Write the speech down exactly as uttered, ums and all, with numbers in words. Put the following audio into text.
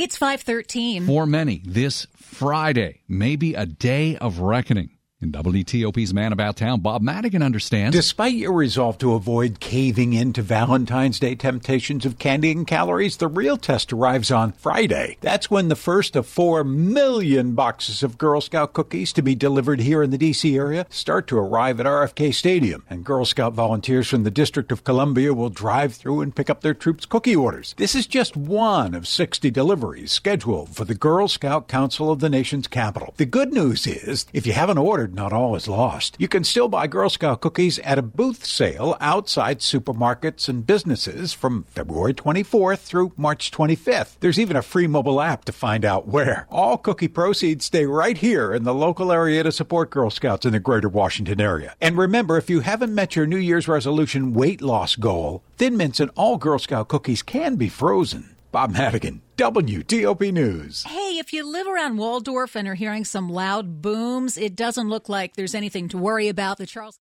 It's five thirteen. For many, this Friday may be a day of reckoning. In W T O P's Man About Town, Bob Madigan understands. Despite your resolve to avoid caving into Valentine's Day temptations of candy and calories, the real test arrives on Friday. That's when the first of four million boxes of Girl Scout cookies to be delivered here in the D C area start to arrive at R F K Stadium. And Girl Scout volunteers from the District of Columbia will drive through and pick up their troops' cookie orders. This is just one of sixty deliveries scheduled for the Girl Scout Council of the nation's capital. The good news is, if you haven't ordered, not all is lost. You can still buy Girl Scout cookies at a booth sale outside supermarkets and businesses from February twenty-fourth through March twenty-fifth. There's even a free mobile app to find out where. All cookie proceeds stay right here in the local area to support Girl Scouts in the greater Washington area. And remember, if you haven't met your New Year's resolution weight loss goal, Thin Mints and all Girl Scout cookies can be frozen. Bob Madigan, W T O P News. Hey, if you live around Waldorf and are hearing some loud booms, it doesn't look like there's anything to worry about. The Charles